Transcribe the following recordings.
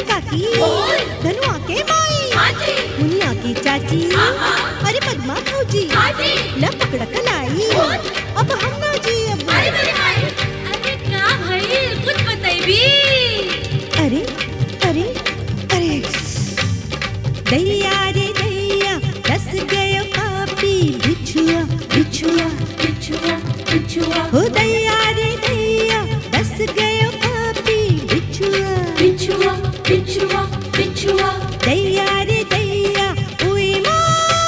काकी, धनुआ के माई, मुनिया की चाची, अरे पद्मा भौजी, ला पकड़ कलाई, अब हम ना जी अब। अरे क्या भाई कुछ बताइबी? अरे अरे अरे दैया रे दैया, दस गयो पापी बिछुआ बिछुआ बिछुआ बिछुआ हो दैया रे दैया, दस गयो पापी बिछुआ बिछुआ बिछुआ बिछुआ दैया रे दैया, उई माँ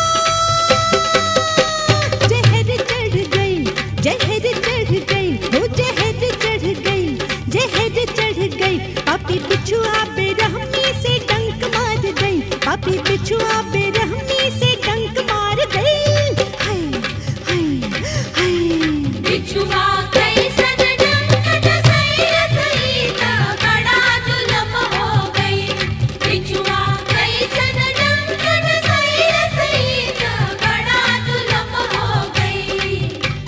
जहर चढ़ गई, जहर चढ़ गई, हो जहर चढ़ गई, जहर चढ़ गई, पापी बिछुआ बेरहमी से डंक मार गई, पापी बिछुआ बेरहमी से डंक मार गई। हाय हाय हाय बिछुआ कैसन डंक सही सही त बड़ा जुल्म हो गई। बिछुआ कैसन डंक सही सही त बड़ा जुल्म हो गई।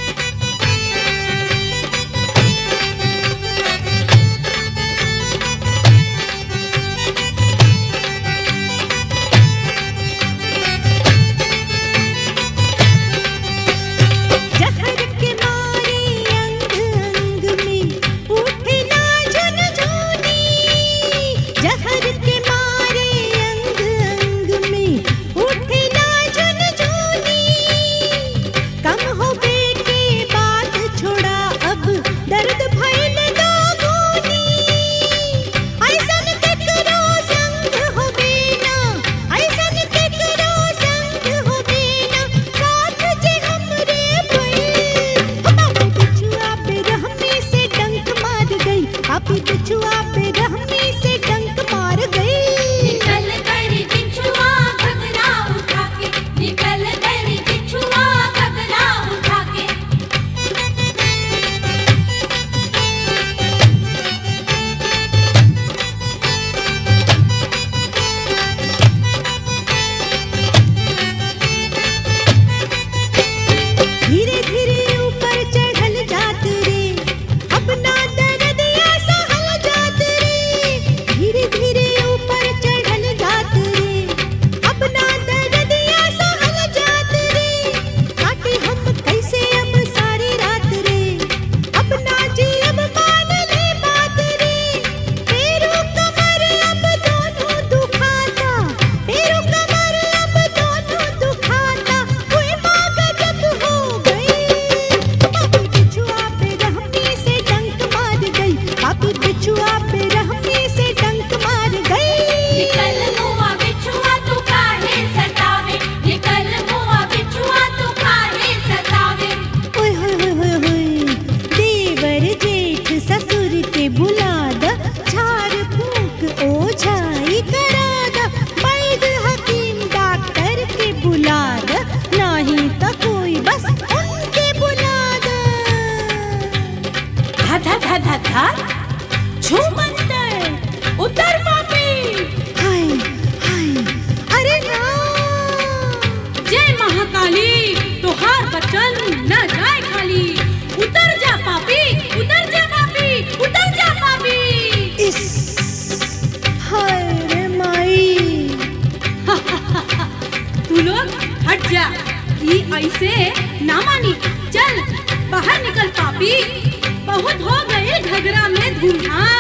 जहर के मारे अंग अंग में उठना झुनझुनी, जहर के मारे अंग अंग में उठना झुनझुनी, कम हो बेटे बात छोड़ा अब दर्द भइल दोगुनी, ऐसन केकरो संग होबे ना, ऐसन केकरो संग होबे ना, साथ जे हमरे भइल। पापी बिछुआ बेरहमी से डंक मार गई, पापी बिछुआ बेरहमी से डंक मार गई। निकल कर बिछुआ घगरा उठा के, निकल कर बिछुआ घगरा उठा के। धीरे धीरे ऊपर चढ़ल जात रे, अपना दर्द या सहल जात रे, धीरे धीरे ऊपर चढ़ल जात रे, अपना दर्द या सहल जात रे, काटे हम कैसे अब सारी रात रे, अपना जी अब मान ले बात रे, पैरों कमर अब दोनों दुखाता, पैरों कमर अब दोनों दुखाता, कोई माँ गजब हो गई। पापी बिछुआ बेरहमी से डंक मार गई, पापी बिछुआ बेरहमी से डंक मार गई। निकल मुआ बिछुआ तू काहे सतावे, निकल मुआ बिछुआ तू काहे सतावे। ओए होए होए होए होए, देवर जेठ ससुर के बुला द, झाड़ फूंक ओझाई करा द, वैद्य हकीम डॉक्टर के बुला द, नहीं तो कोई बस उनके बुला द। धा धा धा धा धा छू मंतर उतर पापी। हाय हाय अरे ना, जय महाकाली तोहार बचन न जाए खाली। उतर जा पापी, उतर जा पापी, उतर जा पापी। इस हाय रे माई। तू लोग हट जा, ये ऐसे ना मानी। चल बाहर निकल पापी, बहुत हो गए घगरा में धूमधाम।